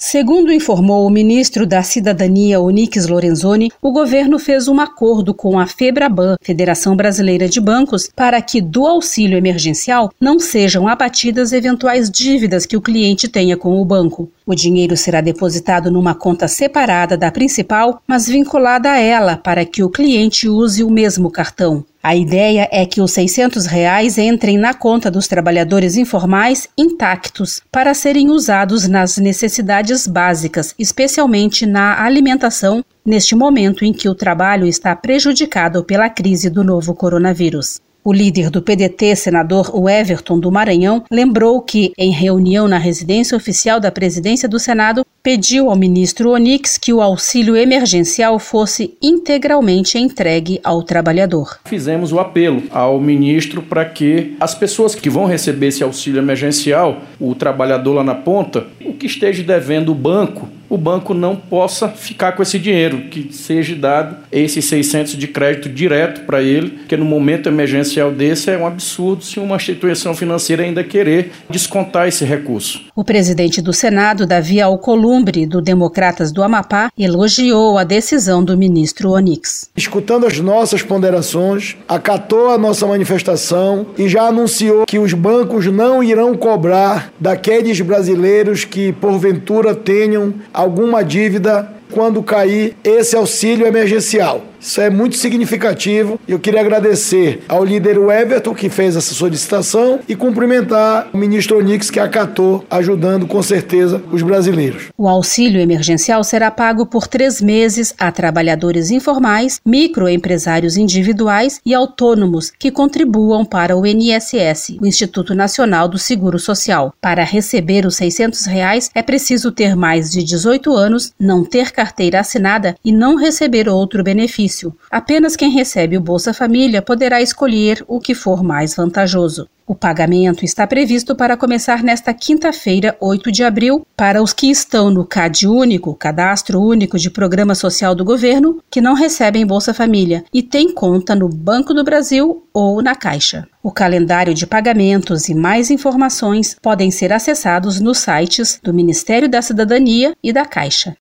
Segundo informou o ministro da Cidadania, Onyx Lorenzoni, o governo fez um acordo com a FEBRABAN, Federação Brasileira de Bancos, para que do auxílio emergencial não sejam abatidas eventuais dívidas que o cliente tenha com o banco. O dinheiro será depositado numa conta separada da principal, mas vinculada a ela para que o cliente use o mesmo cartão. A ideia é que os R$600 entrem na conta dos trabalhadores informais intactos para serem usados nas necessidades básicas, especialmente na alimentação, neste momento em que o trabalho está prejudicado pela crise do novo coronavírus. O líder do PDT, senador Everton do Maranhão, lembrou que, em reunião na residência oficial da presidência do Senado, pediu ao ministro Onyx que o auxílio emergencial fosse integralmente entregue ao trabalhador. Fizemos o apelo ao ministro para que as pessoas que vão receber esse auxílio emergencial, o trabalhador lá na ponta, o que esteja devendo o banco não possa ficar com esse dinheiro, que seja dado esses 600 de crédito direto para ele, porque no momento emergencial desse é um absurdo se uma instituição financeira ainda querer descontar esse recurso. O presidente do Senado, Davi Alcolumbre, do Democratas do Amapá, elogiou a decisão do ministro Onyx. Escutando as nossas ponderações, acatou a nossa manifestação e já anunciou que os bancos não irão cobrar daqueles brasileiros que porventura tenham alguma dívida quando cair esse auxílio emergencial. Isso é muito significativo e eu queria agradecer ao líder Everton, que fez essa solicitação, e cumprimentar o ministro Onyx, que acatou, ajudando com certeza os brasileiros. O auxílio emergencial será pago por 3 meses a trabalhadores informais, microempresários individuais e autônomos que contribuam para o INSS, o Instituto Nacional do Seguro Social. Para receber os R$600 é preciso ter mais de 18 anos, não ter carteira assinada e não receber outro benefício. Apenas quem recebe o Bolsa Família poderá escolher o que for mais vantajoso. O pagamento está previsto para começar nesta quinta-feira, 8 de abril, para os que estão no CAD Único, Cadastro Único de Programa Social do Governo, que não recebem Bolsa Família e têm conta no Banco do Brasil ou na Caixa. O calendário de pagamentos e mais informações podem ser acessados nos sites do Ministério da Cidadania e da Caixa.